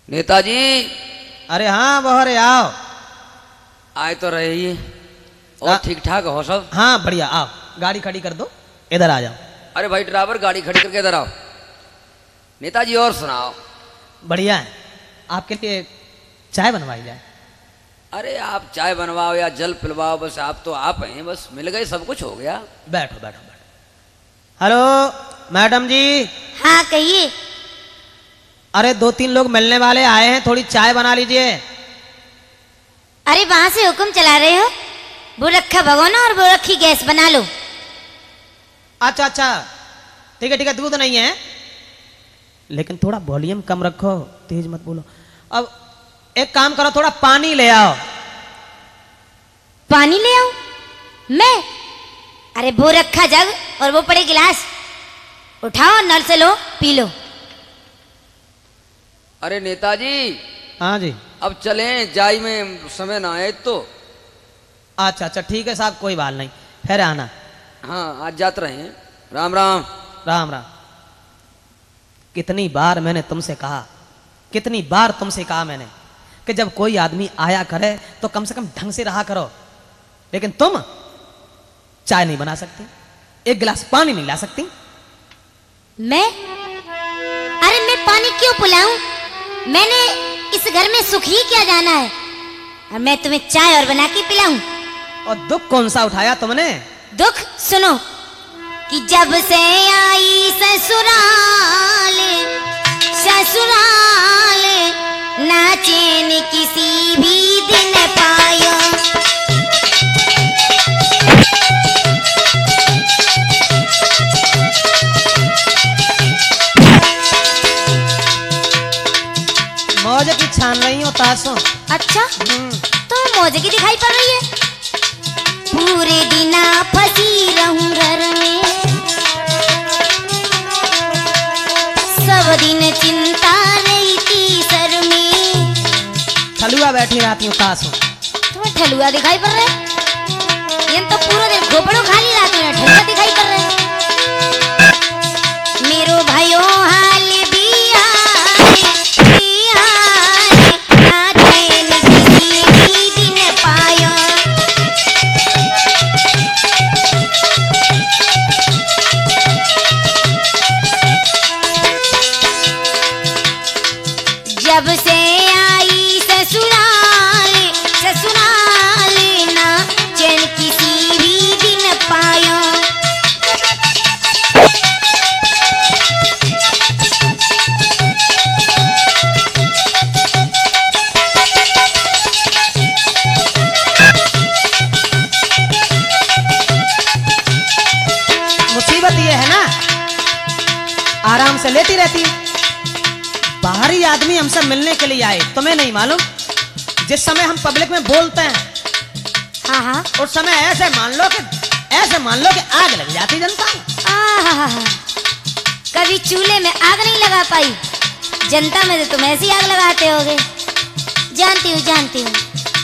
नेताजी। अरे हाँ बहरे आओ। आए तो रहे ही और ठीक ठाक हो सब? हाँ बढ़िया, आओ गाड़ी खड़ी कर दो, इधर आ जाओ। अरे भाई ड्राइवर गाड़ी खड़ी करके इधर आओ। नेताजी और सुनाओ। बढ़िया है, आपके लिए चाय बनवाई जाए। अरे आप चाय बनवाओ या जल पिलवाओ, बस आप तो आप हैं, बस मिल गए सब कुछ हो गया। बैठो बैठो बैठो। Hello madam ji. हाँ कहिए। अरे 2-3 लोग मिलने वाले आए हैं, थोड़ी चाय बना लीजिए। अरे वहां से हुक्म चला रहे हो? वो रखा भगोना और वो रखी गैस बना लो। अच्छा अच्छा ठीक है, दूध नहीं है, लेकिन थोड़ा वॉल्यूम कम रखो, तेज मत बोलो। अब एक काम करो, थोड़ा पानी ले आओ। पानी ले आओ? मैं? अरे वो रखा जग और वो पड़े गिलास, उठाओ नल से लो पी लो। अरे नेताजी। हाँ जी। अब चलें, जाई में समय ना आए तो। अच्छा अच्छा ठीक है साहब, कोई बात नहीं, फिर आना। हाँ आज जाते रहे हैं। राम राम। राम राम। कितनी बार मैंने तुमसे कहा, कितनी बार तुमसे कहा मैंने कि जब कोई आदमी आया करे तो कम से कम ढंग से रहा करो, लेकिन तुम चाय नहीं बना सकती, एक गिलास पानी नहीं ला सकती। मैं? अरे मैं पानी क्यों पिलाऊं? मैंने इस घर में सुख ही क्या जाना है, और मैं तुम्हें चाय और बना के पिलाऊं? और दुख कौन सा उठाया तुमने? दुख सुनो कि जब से आई ससुराल, ससुराल ना चैन किसी भी दिन पायो। मौज की छान रही हो तासो। अच्छा तो मौज की दिखाई पड़ रही है? पूरे दिन फंसी रहूं घर में, सब दिन चिंता रहती सर में। ठलुआ बैठी रहती हूँ तासो। तुम्हें ठलुआ दिखाई पड़ रहा है? ये तो पूरा दिन घोपड़ों खाली रहते हैं, ठलुआ दिखाई पड़ रहा है। मेरो भाइयों हाल भी हाल, ना चैन किसी भी दिन पायो। जब से आई ससुराल, ससुराल ना चैन किसी भी दिन पायो। मुसीबत ये है ना, आराम से लेती रहती है। बाहरी आदमी हमसे मिलने के लिए आए, तुम्हें नहीं मालूम? जिस समय हम पब्लिक में बोलते हैं, हाँ हाँ। उस समय ऐसे मान लो कि आग लग जाती जनता में। आहा, कभी चूल्हे में आग नहीं लगा पाई जनता में, तो तुम ऐसी आग लगाते होगे। जानती हूँ जानती हूँ।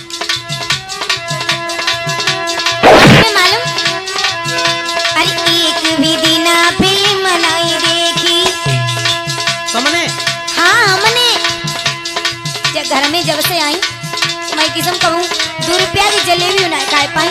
तुम्हें मालूम? अरे एक भी दिन फिल्म नहीं देखी तुमने? हाँ हमने। घर में जब से आई, मैं किस्म कहूँ 2 रुपया की जलेबी ना खा पाई।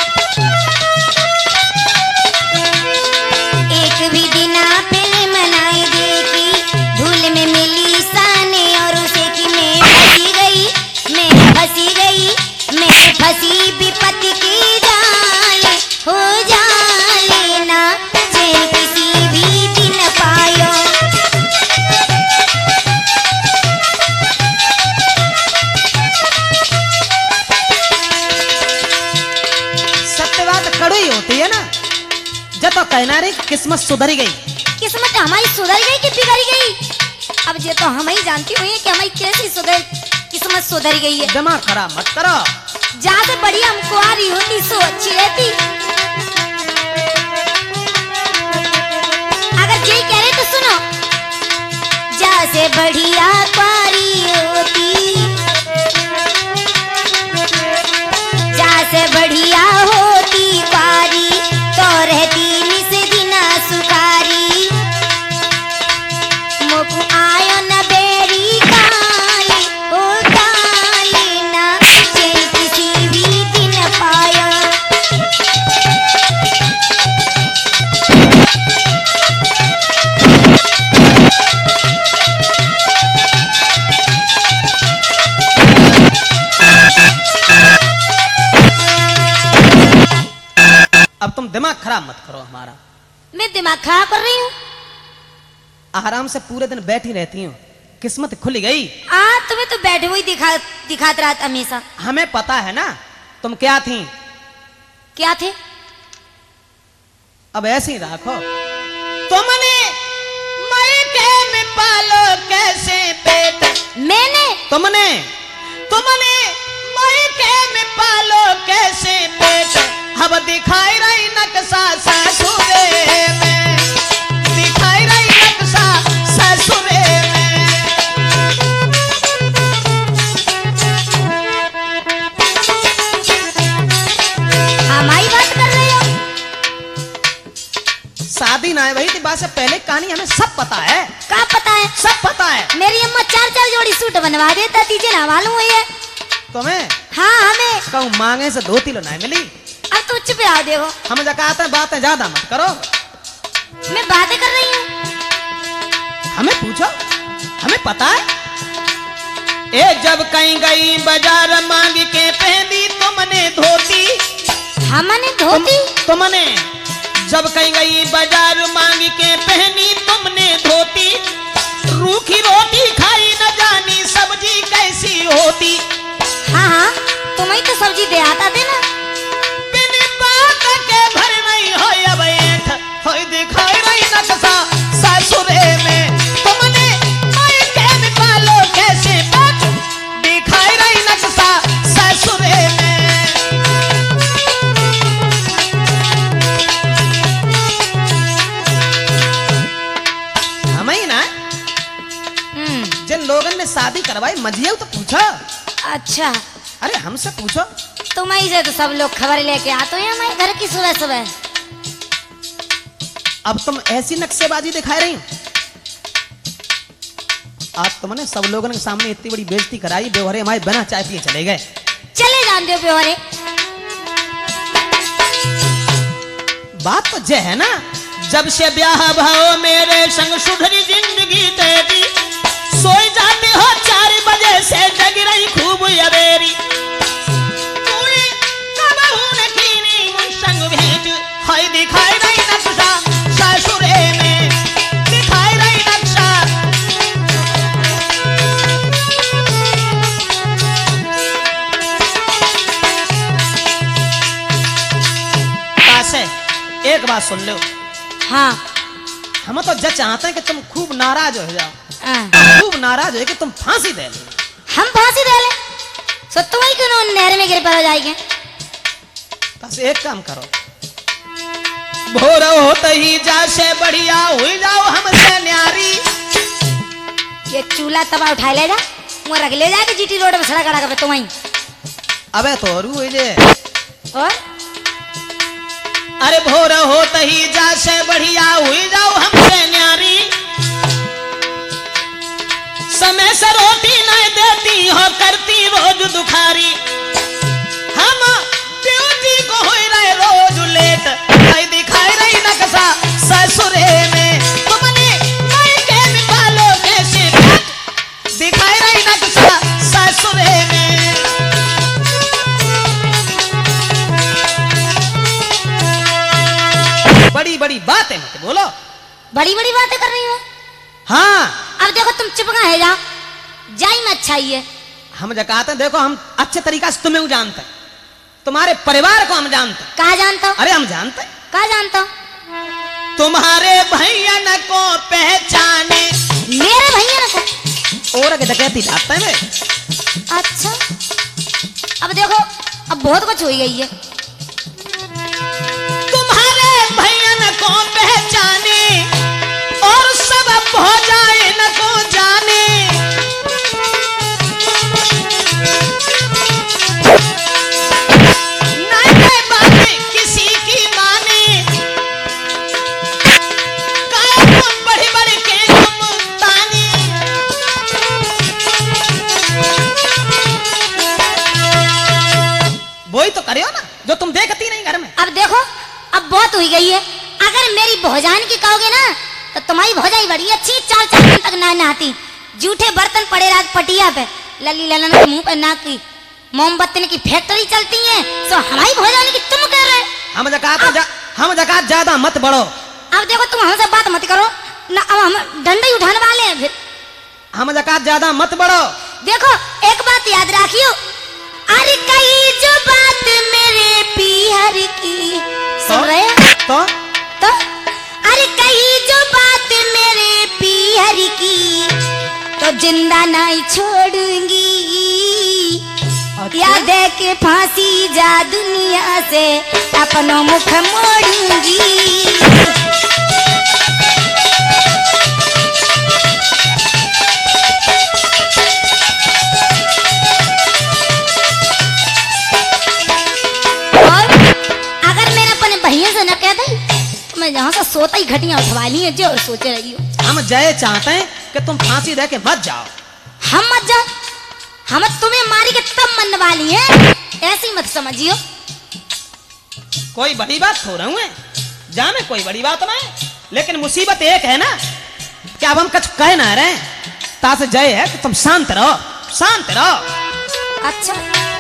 एक भी दिन फिल्म नहीं देखी, धूल में मिली साने और उसे कि मैं फंसी गई, मैं फंसी गई, मैं फंसी विपत्ति की जाल हो जाले ना चैन किसी भी दिन पायो। सत्य बात कड़वी होती है ना, जब तो कहना रे किस्मत सुधरी गई। किस्मत हमारी सुधर गई कि बिगड़ गई? अब ये तो हम ही जानती हुई कि हमारी कैसी किस्मत सुधर गई है। दिमाग खराब मत करो। जहाँ से बढ़िया हम कुआरी होती सो अच्छी रहती। अगर यही कह रहे तो सुनो, जहाँ से बढ़िया कुआरी होती, जहाँ से बढ़िया होती कुआरी, तो रहती निस दिना सुखारी। मोकू आयो न बेरी काल, अब तुम दिमाग खराब मत करो हमारा। मैं दिमाग खराब कर रही हूँ? आराम से पूरे दिन बैठी रहती हूँ, किस्मत खुल गई। तुम्हें तो बैठे हुए दिखाते रहा हमेशा। हमें पता है ना तुम क्या थी। क्या थे? अब ऐसे ही रखो। तुमने मायके में पालो कैसे पेट, तुमने मायके में पालो कैसे पेट, अब दिखाई रही नक्शा ससुरे में, दिखाई रही नक्शा ससुरे में। हमारी बात कर रहे हो? शादी ना भाई थी बात से पहले कहानी हमें सब पता है। क्या पता है? सब पता है। मेरी अम्मा 4-4 जोड़ी सूट बनवा देता, तुझे ना मालूम हुई है? तुम्हें? हाँ हमें। कहूँ मांगे से 2 किलो नहीं मिली। अब तो चुप रहो, देखो हम जकाते हैं, बातें ज्यादा मत करो। मैं बातें कर रही हूँ। हमें पूछो, हमें पता है। ए जब कहीं गई बाजार मांग के पहनी तुमने धोती, हमने धोती? तुमने जब कहीं गई बाजार मांग के पहनी तुमने धोती, रूखी रोटी खाई न जानी सब्जी कैसी होती। हाँ तुम्हें तो सब्जी दे आता थे ना। बिन बात के भर नहीं हो अब ऐठ, होय दिखाई रही नक्शा ससुरे में, तुमने मायके में पालो कैसे पेट, दिखाई रही नक्शा ससुरे में। हमें ना जिन लोगों ने शादी करवाई मजिए तो पूछो। अच्छा अरे हमसे पूछो। तुम्हारी से तो सब लोग खबर लेके आते हैं हमारे घर की सुबह सुबह। अब तुम ऐसी नक्शेबाजी दिखा रही हो। आज तुमने सब लोगों के सामने इतनी बड़ी बेइज्जती कराई, बेवहरे हमारे बिना चाय पिए चले गए। चले जानते हो बेवहरे। बात तो यह है ना, जब से ब्याह भाव मेरे संग सुधरी जिंदगी तेरी, सोई जाते हो 4 बजे से जग रही खूब अबेरी, तूने कबहू न कीनी मुझ संग भेंट, हाय दिखाई रही नक्शा ससुरे में, दिखाई रही नक्शा। कासे एक बात सुन लो। हाँ हम तो जज चाहते हैं कि तुम खूब नाराज हो जाओ, खूब नाराज हो कि तुम फांसी दे लो। हम फांसी दे ले? सो तुम ही क्यों नहर में गिर पड़ जाएंगे? बस एक काम करो, भोर होते ही जा से बढ़िया हुई जाओ हमसे न्यारी। ये चूल्हा तवा उठा ले जा, वो रख ले जाके जीटी रोड पे सड़क अड़ा कर तुम ही। अबे तो रू हुई जे। और अरे भोर होते ही जा से बढ़िया हुई जाओ हमसे न्यारी, समय से रोटी नहीं देती हो करती रोज दुखारी, हम ड्यूटी को हुई रहे रोज लेट, भाई दिखाई रही नक्शा ससुरे में, तुमने मायके में पालो कैसे पेट, दिखाई रही नक्शा ससुरे में। बड़ी बड़ी बातें मत बोलो। बड़ी बड़ी बातें कर रही हो? हाँ अब देखो तुम चुप कहाँ है, जाओ जाई में अच्छा ही है। हम जकाते हैं, देखो हम अच्छे तरीका से तुम्हें जानते हैं, तुम्हारे परिवार को हम जानते हैं। कहाँ जानता हो? अरे हम जानते हैं। कहाँ जानता हो? तुम्हारे भैया को पहचाने। मेरे भैया को? और डकैती जाते हैं वे। अच्छा अब देखो अब बहुत कुछ हो गई है। तुम्हारे भैया को पहचाने और सब हो जाए न को जाने, नहीं बातें किसी की माने, तुम बड़ी बड़ी के तुम ताने। वही तो करियो ना जो तुम देखती नहीं घर में। अब देखो अब बहुत हुई गई है, अगर मेरी भौजान की कहोगे ना तो तुम्हारी भौजाई बड़ी अच्छी 4-4 दिन तक ना नहाती, जूठे बर्तन पड़े रात पटिया पे, लली ललन के मुंह पे नाक की मोमबत्ती की फैक्ट्री चलती है, तो हमारी भौजान की तुम कह रहे। हम जका हम जका ज्यादा मत बढ़ो। अब देखो तुम हमसे बात मत करो ना, अब हम डंडे ही उठाने वाले हैं फिर। हम जका ज्यादा मत बढ़ो। देखो एक बात याद रखियो, अरे कही जो बात मेरे पीहर की, सुन रहे हैं? तो अरे कही जो बात मेरे पीहर की, तो जिंदा नहीं छोड़ूंगी। या दे के फांसी जा दुनिया से अपना मुख मोड़ूंगी। और अगर मैंने अपने भैया से न कह दे तो मैं जहाँ से सोता ही घटिया उठवा ली है जो और सोचे रही हूँ। हम जय चाहते हैं कि तुम फांसी दे के मत जाओ। हम मत जाओ, हम तुम्हें मारी के तब मरने वाली है, ऐसी मत समझियो। कोई बड़ी बात हो रहा हूँ जाने, कोई बड़ी बात नहीं, लेकिन मुसीबत एक है ना कि अब हम कुछ कह ना रहे, तासे जय है कि तुम शांत रहो, शांत रहो। अच्छा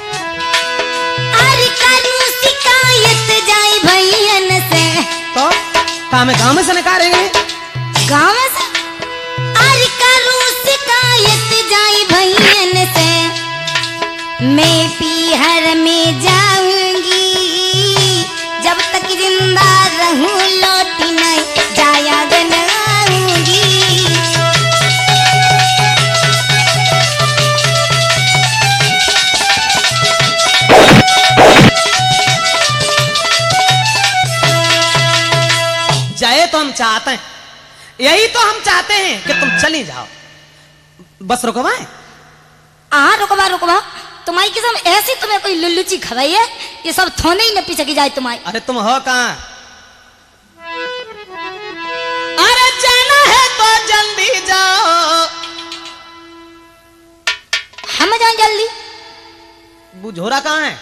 अरे करूं शिकायत जाई भैयन से, तो गाँव से निकालेंगे, गाँव में से। अरे करूं शिकायत जाई भैयन से, मैं पीहर में जाऊंगी। जब तक जिंदा रहूं लौट नहीं जाया गनाऊंगी। जय तो हम चाहते हैं, यही तो हम चाहते हैं कि तुम चली जाओ। बस रुकवाएं? रुकवा रुकवा, तुम्हारी किस्म ऐसी तुम्हें कोई लुल्लुची खवाई है, ये सब थोने ही न पी सकी जाए तुम्हारी। अरे तुम हो कहाँ? अरे जाना है तो जल्दी जाओ। हम जाएं जल्दी? बुझोरा कहाँ है?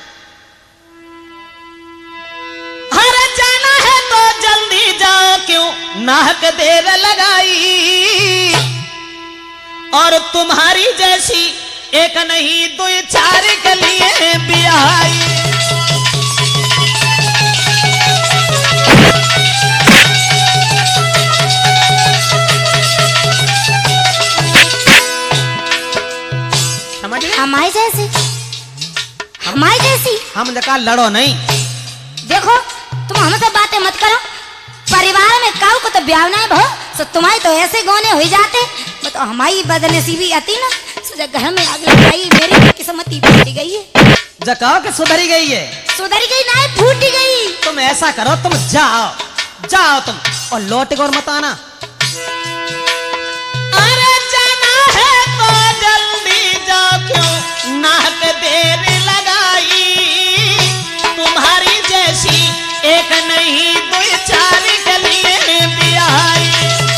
अरे जाना है तो जल्दी जाओ, क्यों नाहक देर लगाई। और तुम्हारी जैसी एक नहीं दो चार के लिए ब्याई। हमारी जैसी, हमारी जैसी। हम जका लड़ो नहीं। देखो तुम हमसे बातें मत करो, परिवार में काऊ को तो ब्याह नहीं भो, तो तुम्हारी तो ऐसे गौने हो जाते, तो हमारी बदनसीबी आती ना, घर में आग लगाई, मेरी किस्मत ही फूट गई है। जकाओ के सुधरी गई है? सुधरी गई ना, फूट गई। तुम ऐसा करो, तुम जाओ, जाओ तुम, और लौट के और मत आना। अरे जाना है तो जल्दी जाओ, क्यों नाहक देर लगाई। तुम्हारी जैसी एक नहीं दो चार के लिए ब्याई।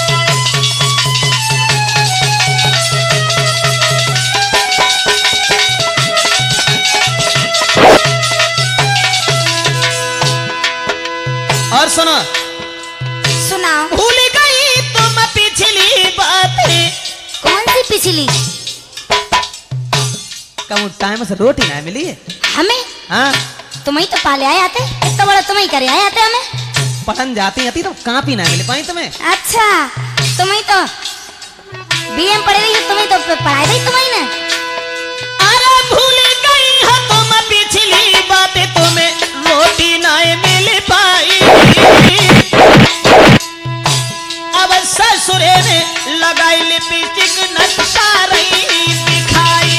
और सुनो, सुनाओ। भूल गई तुम पिछली बातें। कौन सी पिछली? कहूँ टाइम से रोटी ना मिली है हमें? हाँ, तुम ही तो पाले आए आते, इतना बड़ा तुम ही करे आए आते हमें। पढ़न जाती तो कापी ना मिल पाई तुम्हें। अच्छा तुम ही तो बीएम पढ़े रही हो, तुम ही तो पढ़ाई रही तुम ही ने। अरे भूल गई हो तुम पिछली बातें, तुम्हें रोटी ना मिल पाई। अब ससुरे ने लगाई लिपस्टिक, नक्शा रही दिखाई।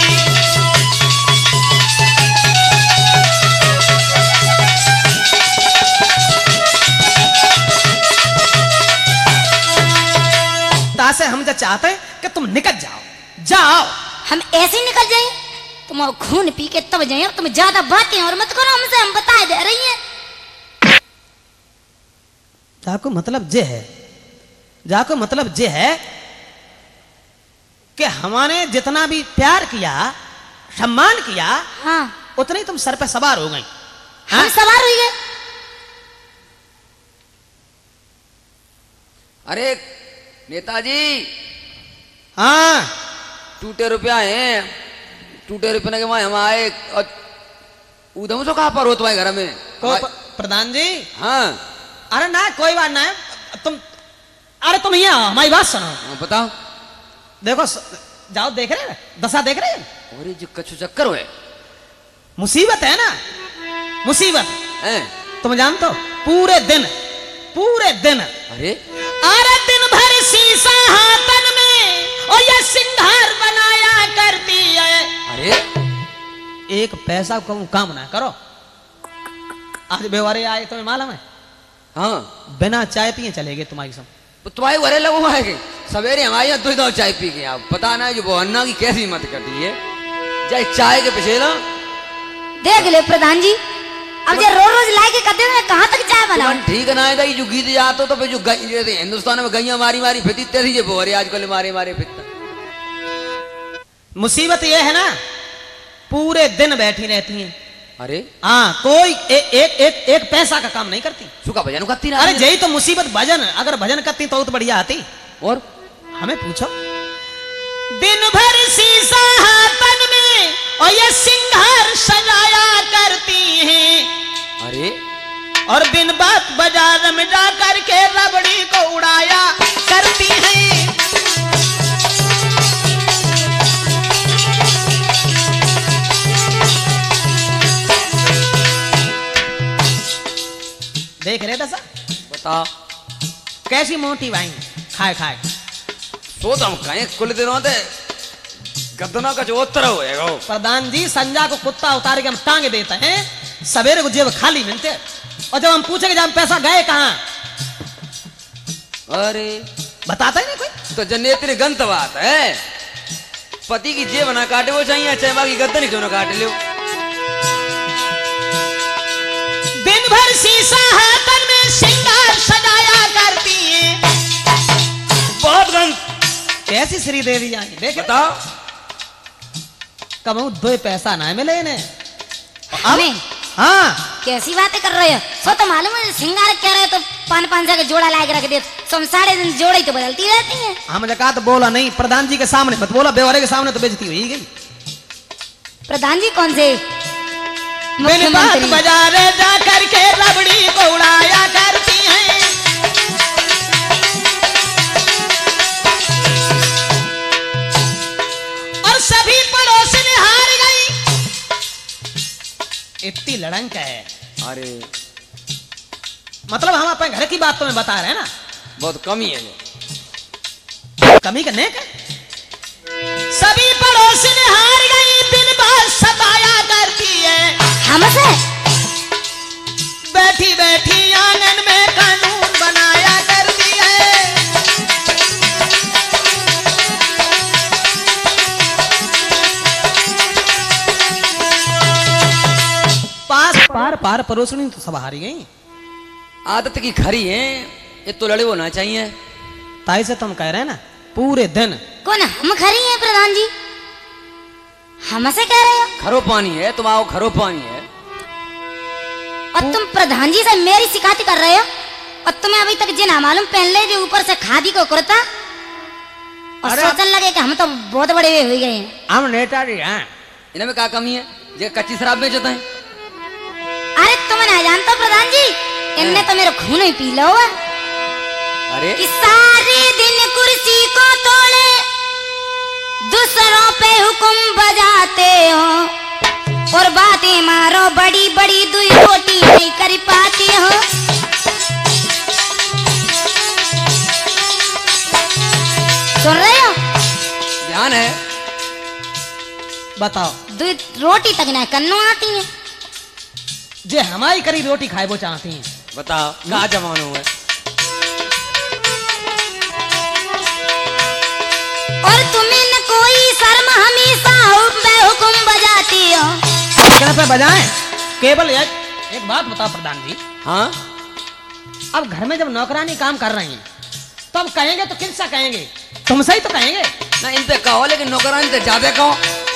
तासे हम जो चाहते हैं कि तुम निकल जाओ, जाओ। हम ऐसे निकल जाए, तुम खून पी के तब जाए, तुम ज्यादा बातें और मत करो हमसे, हम बता दे रही हैं। जाको मतलब जे है, जाको मतलब जे है कि हमारे जितना भी प्यार किया, सम्मान किया, हाँ उतनी तुम सर पे सवार हो गई। हम हाँ? सवार हुई गए। अरे नेताजी, हाँ टूटे रुपया है, टूटे रुपये के माए हम आए, और उधम सो कहाँ पर हो तुम्हारे घर में? प्रधान जी। हाँ अरे ना कोई बात ना है, तुम यहाँ आओ, हमारी बात सुनो। हाँ, बताओ। देखो जाओ, देख रहे हैं दशा, देख रहे हैं। और ये जो कछु चक्कर हुए मुसीबत है ना, मुसीबत हैं? तुम जानते हो, पूरे दिन अरे अरे दिन भर शीशा हाथन में और ये सिंगार बनाया करती है। अरे एक पैसा को काम ना करो। आज बेवारे आए तुम्हें मालूम है, हाँ बिना चाय पिए चले गए तुम्हारी सब। तो तुम्हारे घरे लगो आएंगे सवेरे, हमारे यहाँ दो चाय पी के आप पता ना जो अन्ना की कैसी मत करती है, जाए चाय के पीछे ना। देख ले प्रधान जी, अब जो रोज रोज लाए के कहते हैं कहाँ तक चाय बनाऊं? ठीक ना है जो गीत जाते तो फिर जो जैसे हिंदुस्तान में गैया मारी मारी फिरती तेरी जे बोरे आजकल मारे मारे फिरता। मुसीबत ये है ना, पूरे दिन बैठी रहती हैं। अरे हाँ, कोई एक पैसा का काम नहीं करती। सुखा भजन करती अरे यही तो मुसीबत, भजन अगर भजन करती तो बढ़िया आती। और हमें पूछो, दिन भर शीशा हाथन में और ये सिंगार सजाया करती हैं। अरे और दिन बाद बाजार में जा करके रबड़ी को उड़ाया करती हैं। देख रहे दशा, बताओ कैसी मोटी वाई खाए खाए। तो हम कहीं कुल दिनों थे गदना का जो उत्तर होएगा। प्रधान जी, संजा को कुत्ता उतार के हम टांगे देते हैं, सवेरे को जेब खाली मिलते, और जब हम पूछेंगे जब हम पैसा गए कहाँ, अरे बताता ही नहीं कोई। तो जनेत्री गंत बात है, पति की जेब ना काटे वो चाहिए, चाहे बाकी गद्दन क्यों ना काट लो। दिन भर शीशा हाथन में सिंगार सजाया करती हैं। बहुत गंत। कैसी श्री देवी आई देख, बताओ कब दो पैसा ना मिले इन्हें। हमें हाँ, कैसी बातें कर रहे हो? सो तो मालूम है सिंगार कह रहे हो तो 500 के जोड़ा ला के रख दे, तुम सारे दिन जोड़े तो बदलती रहती हैं। हाँ मुझे कहा तो बोला नहीं, प्रधान जी के सामने मत बोला, बेवारे के सामने तो बेइज्जती हुई गई। प्रधान जी कौन से? बिन बात बाजार जा करके रबड़ी को उड़ाया करती हैं। और सभी पड़ोसी हार गई। इतनी लड़ंक है। अरे मतलब हम अपने घर की बात तुम्हें बता रहे हैं ना, बहुत कमी है ये। कमी करने का। सभी पड़ोसी हार गई, दिन भर सताया करती है हमसे। बैठी बैठी आंगन में कानून बनाया करती है। पार परोसनी तो सब हारी गई। आदत की खरी है ये, तो लड़े होना चाहिए। ताई से तुम कह रहे हैं ना, पूरे दिन कौन हम खरी हैं प्रधान जी? हमसे कह रहे हो? खरो पानी है, तुम आओ खरो पानी है। और तुम प्रधान जी से मेरी शिकायत कर रहे हो, और तुम्हें अभी तक जिन मालूम पहन ले जो ऊपर से खादी को कुर्ता, और सोचने लगे कि हम तो बहुत बड़े हो गए हैं। हम नेता जी हैं। इनमें क्या कमी है, जो कच्ची शराब बेचते हैं। अरे तुम ना जानते प्रधान जी, इनने तो मेरा खून ही पी लो है। अरे कि सारे दिन कुर्सी को तोड़े, दूसरों पे हुक्म बजाते हो, और बातें मारो बड़ी बड़ी, दुई रोटी नहीं कर पाते हो। सुन रहे हो? ध्यान है। बताओ, दुई रोटी तक ना कन्नो आती है। जे हमारी करी रोटी खाए वो चाहती हैं। बताओ कहा जमानो है। और तुम्हें न कोई शर्म, हमेशा हुक्म बजाती हो। क्या पे बजाएं? केवल एक बात बताओ प्रधान जी। हाँ अब घर में जब नौकरानी काम कर रही हैं तो अब कहेंगे तो किनसे कहेंगे? तुमसे ही तो कहेंगे ना। इन पे कहो, लेकिन नौकरानी से ज्यादा कहो।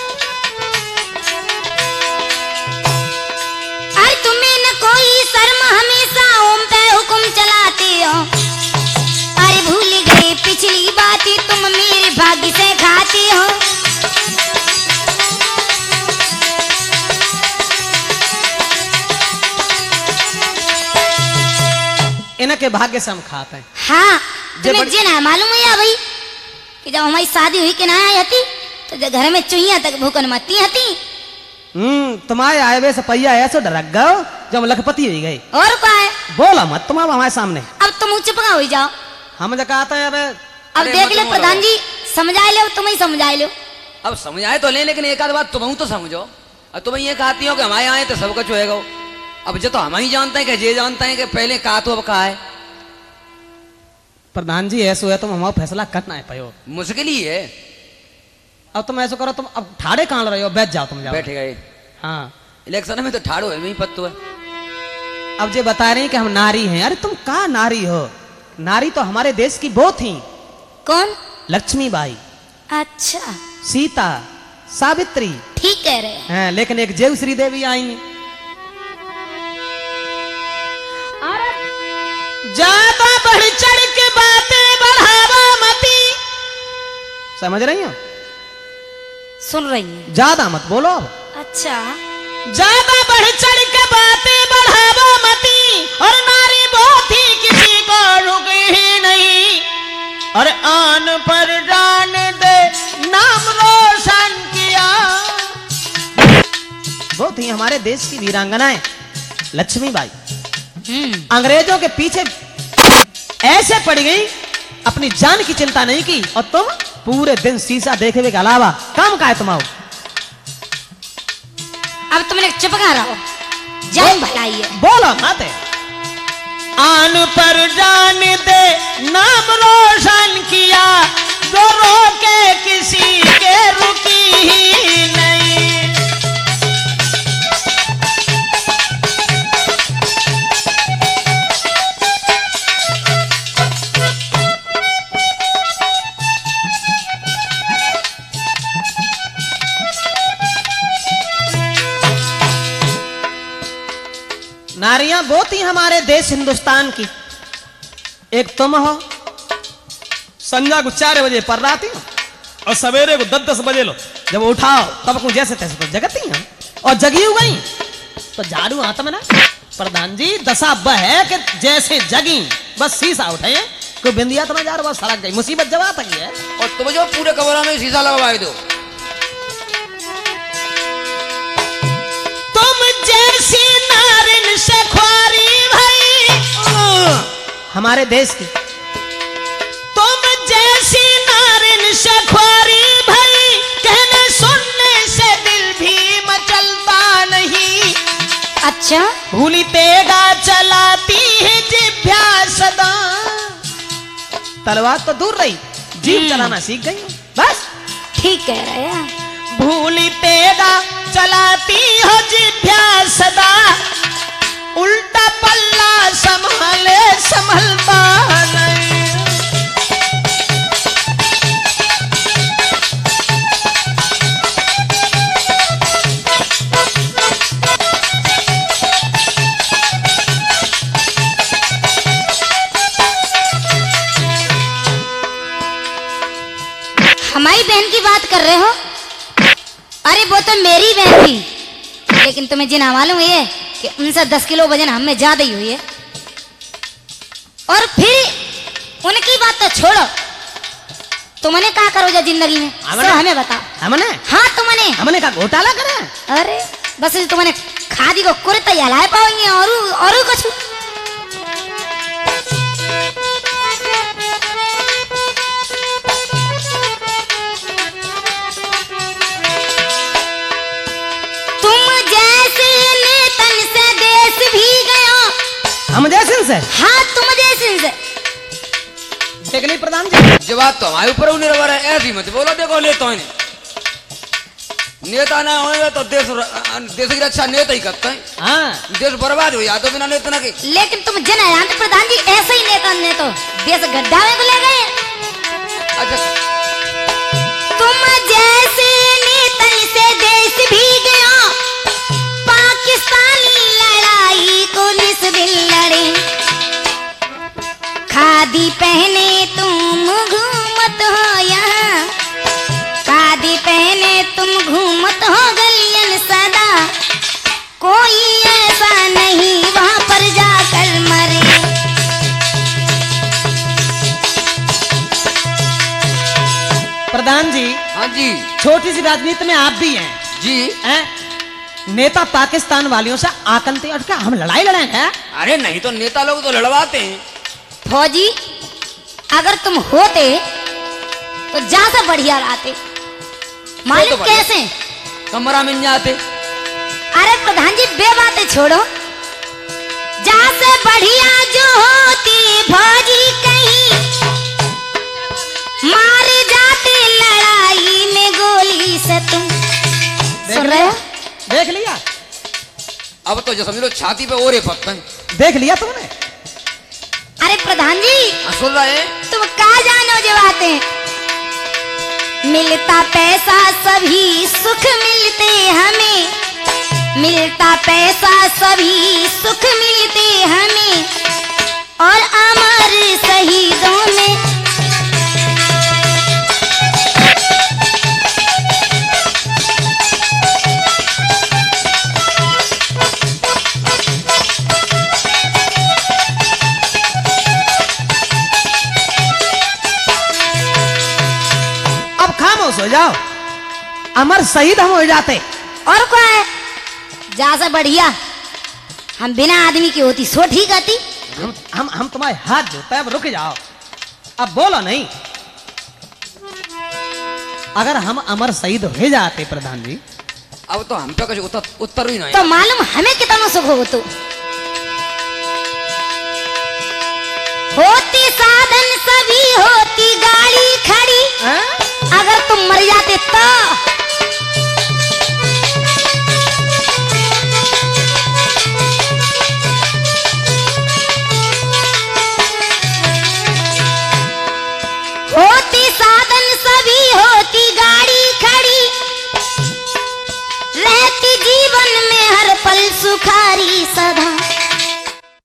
अरे तुम्हें न कोई शर्म, हमेशा ओम पे हुक्म चलाती हो। अरे भूल गए पिछली बातें, तुम मेरे भाग्य से खाती हो। इनके भाग्य से हम खाते हैं। हाँ तुम्हें बड़ी- जे ना मालूम है भाई कि जब हमारी शादी हुई कि ना आई थी तो जो घर में चुईया तक भूकन मती हती। तुम्हारे आए वे से पहिया ऐसे डरक गयो जब लखपति हो गई। और क्या है? बोला मत तुम अब हमारे सामने। अब तुम चुप का हो जाओ। हम जो कहते हैं अब अब अरे देख मत ले बोलो। प्रधान जी समझा लो, तुम ही समझा लो। अब समझाए तो ले, लेकिन एक आध बात तुम तो समझो। अब तुम ये कहती हो कि हमारे आए तो सब कुछ होएगा। अब जो तो हम ही जानते हैं कि जे जानते हैं कि पहले कहा तो अब कहा है। प्रधान जी ऐसा है तुम हमारा फैसला करना है पयो। मुश्किल ही है। अब तुम ऐसा करो, तुम अब ठाड़े कहाँ रहे हो, बैठ जाओ तुम जाओ। बैठे गए हाँ इलेक्शन में तो ठाड़ो है, वही पत्तो है। अब जे बता रहे हैं कि हम नारी हैं। अरे तुम कहाँ नारी हो? नारी तो हमारे देश की वो थी, कौन? लक्ष्मीबाई, अच्छा सीता, सावित्री। ठीक कह रहे हैं। हैं, लेकिन एक जेवश्री देवी आई हैं। ज्यादा बढ़ चढ़ के बातें बढ़ावा मती। समझ रही हो? सुन रही है। ज्यादा मत बोलो अब। अच्छा ज्यादा बढ़ चढ़ के बातें बढ़ावा मती, और नारी बहुत ही किसी को रुकी ही नहीं। और आन पर जान दे नाम रोशन किया। बहुत ही हमारे देश की वीरांगनाएं लक्ष्मीबाई अंग्रेजों के पीछे ऐसे पड़ गई, अपनी जान की चिंता नहीं की। और तुम पूरे दिन शीशा देखे के अलावा काम का है तुम्हारा? अब तुमने चुप कर रहो, जान भलाई है। बोलो मत। आन पर जान दे नाम रोशन किया, जो रोके किसी के रुकी ही नहीं। नारियां बहुत ही हमारे देश हिंदुस्तान की। एक तुम हो, संजा को 4 बजे पर राती हो, और सवेरे को 10-10 बजे लो जब उठाओ तब को जैसे तैसे तो जगती हैं और जगी हो गई तो झाड़ू हाथ में ना। प्रधान जी दशा वह है कि जैसे जगी बस शीशा उठाए, कोई बिंदिया तो ना जा रहा, बस सड़क गई, मुसीबत जब आ तक है। और तुम जो पूरे कमरा में शीशा लगवाए दो। जैसी नारिन से ख्वारी भाई हमारे देश की, तुम जैसी नारिन से ख्वारी भाई, कहने सुनने से दिल भी मचलता नहीं। अच्छा भूली तेगा चलाती है जिभ्या सदा। तलवार तो दूर रही, जीभ चलाना सीख गई बस। ठीक कह रहे हैं। भूली तेगा चलाती हो जिभ्या सदा, उल्टा पल्ला संभाले संभलता नहीं। हमारी बहन की बात कर रहे हो? अरे वो तो मेरी बहन थी, लेकिन तुम्हें जिना मालूम है कि उनसे 10 किलो वजन हमें ज्यादा ही हुई है। और फिर उनकी बात तो छोड़ो, तुमने क्या करोगे जिंदगी में हमने? सो हमें बताओ। हमने हाँ तुमने हमने का घोटाला करें। अरे बस तुमने खादी को कुर्ता ही हलाए पाओगे और कुछ। तुम जैसे नेतन से देश भी गया। हम जैसे से? हाँ तुम जैसे से। देख नहीं प्रधान जी, जवाब तो हमारे ऊपर निर्भर है। ऐसी मत बोलो, देखो नेता है, नेता ना होएगा तो देश की रक्षा नेता ही करते हैं। हाँ देश बर्बाद हो जाता बिना नेता के। लेकिन तुम जन जानते प्रधान जी, ऐसे ही नेता ने तो देश गड्ढा में को ले गए। अच्छा तुम जैसे नेतन से देश भी गया, पाकिस्तानी लड़ाई को निस दिन लड़े। खादी पहने तुम घूमत हो यहाँ, खादी पहने तुम घूमत हो गलियन सदा। कोई ऐसा नहीं वहां पर जाकर मरे। राजनीति में आप भी हैं जी। हैं? नेता पाकिस्तान वालियों से आकलते और क्या हम लड़ाई लड़ेंगे? अरे नहीं तो नेता लोग तो लड़वाते हैं। फौजी अगर तुम होते तो जा से बढ़िया रहते। मालिक बढ़िया। कैसे? कमरा मिल जाते। अरे प्रधान जी बे बातें छोड़ो, जा से बढ़िया जो होती फौजी कहीं मार जाते लड़ाई में गोली से तुम। सुन रहे हो? देख लिया? अब तो जो समझ लो छाती पे ओरे पत्तन। देख लिया तुमने? अरे प्रधान जी सुन रहे तुम कहा जानो जो बातें, मिलता पैसा सभी सुख मिलते हमें, मिलता पैसा सभी सुख मिलते हमें, और अमर शहीदों में हो जाओ, अमर शहीद हम हो जाते। और क्या है? जा से बढ़िया हम बिना आदमी की होती सो ठीक आती। हम तुम्हारे हाथ जोड़ते हैं, अब रुक जाओ, अब बोलो नहीं। अगर हम अमर शहीद हो जाते प्रधान जी, अब तो हम पे कुछ उत्तर ही नहीं। तो मालूम हमें कितना सुख हो तो होती साधन सभी होती गाड़ी खड़ी। हैं? अगर तुम मर जाते तो